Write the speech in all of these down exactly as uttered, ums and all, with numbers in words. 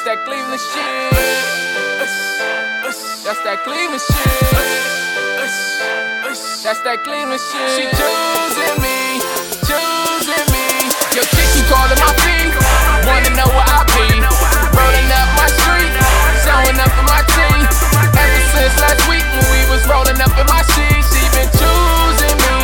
that Cleveland shit. That's that Cleveland shit. That's that Cleveland shit. She choosing me, choosing me. Yo, chick, you calling my feet. Wanna know where I be? Rolling up my street, showing up for my team. Ever since last week when we was rolling up in my sheets, she been choosing me,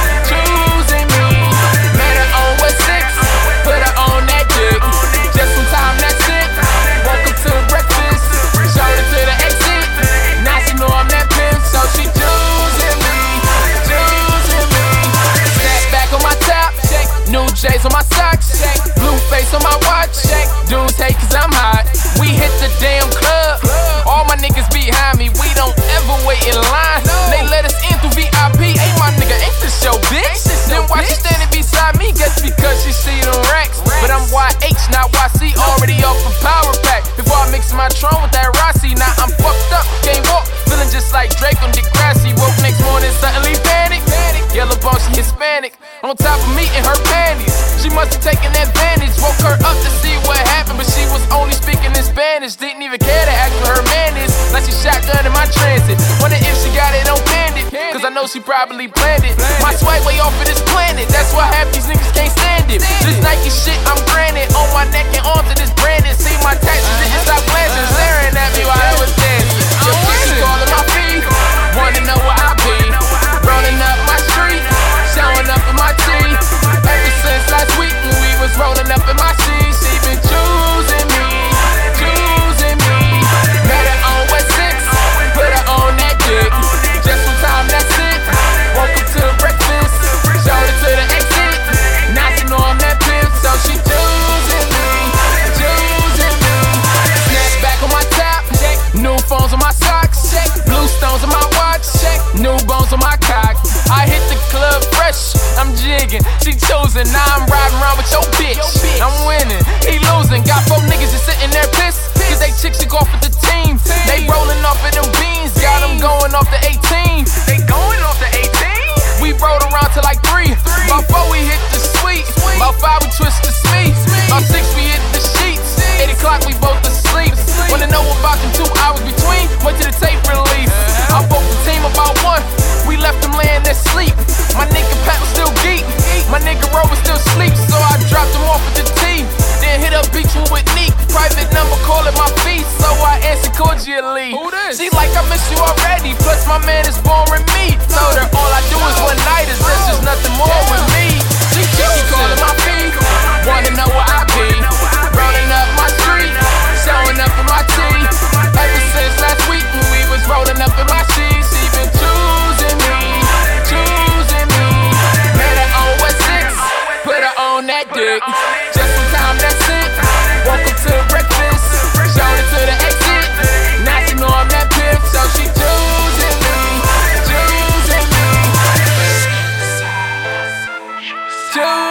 choosing me. Made her on with six, put her on that dick. Just some time, that's it. Woke up to breakfast, showed her to the exit. Now she know I'm that pimp, so she choosing me, choosing me. Snap back on my top, new J's on my socks, blue face on my watch. Dudes hate cause I'm hot. We hit the damn club, all my niggas behind me. We don't ever wait in line. They let us in through V I P. Hey my nigga, ain't this your bitch? Then why she standing beside me? Guess because she see them racks. But I'm Y H, not Y C, already off a power pack. Before I mix my Tron with that Rossi, now I'm fucked up, can't walk, feeling just like Drake on Degrassi. Woke next morning, suddenly panic. Yellow bone, she Hispanic. On top of me in her panties, she must have taken advantage. Woke her up to see what happened, but she was only speaking in Spanish. Didn't even care to ask for her manners, like she shotgun in my transit. Wonder if she got it on bandit, cause I know she probably planned it. My swag way off of this planet, that's why half these niggas can't stand it. This Nike shit, I'm granted, on my neck and arms of this branded. See my tattoos, didn't stop glancing, staring at me while I was dancing. Your bitch is calling my feet, wanna know where I be. Rolling up my street, showing up in my team. Ever since last week when we was rolling up in my sheets, she been choosing me, choosing me. Made her on with six, put her on that dick. Just some time, that's it. Woke up to breakfast, showed her to the exit. Now she know I'm that pimp, so she choosing me, choosing me. Snap back on my top, new phones on my socks, blue stones on my watch, new bones on my cock. I hit the club fresh, I'm jigging, she choosing. Now I'm riding around with your bitch, I'm winning, he losing. Got four niggas just sitting there pissed, cause they chicks should go off with the team. They rolling off of them beans, got them going off the eighteen. They going off the eighteen? We rode around till like three, about four we hit the suite, about five we twist the speed, about six we hit the sheets, eight o'clock we both asleep. Wanna know about them two hours between, went to the tape relief. I woke the team about one, we left them laying there sleep. My nigga Pat was still geek, my nigga Ro was still sleep. So I dropped him off at the T, then hit up Beach with Neek. Private number calling my feet, so I answered cordially. She like, I miss you already, plus my man is boring me. Told her all I do is one nighters, there's just nothing more with me. She keep calling my feet, wanna know where I be. Rolling up my street, showing up in my team. Ever since last week when we was rolling up in my sheets, she been choosing me, choosing me. Made her on with six, put her on that dick. Just some time, that's it. Woke up to breakfast, showed her to the exit. Now she know I'm that pimp, so she choosing me, choosing me. Choosing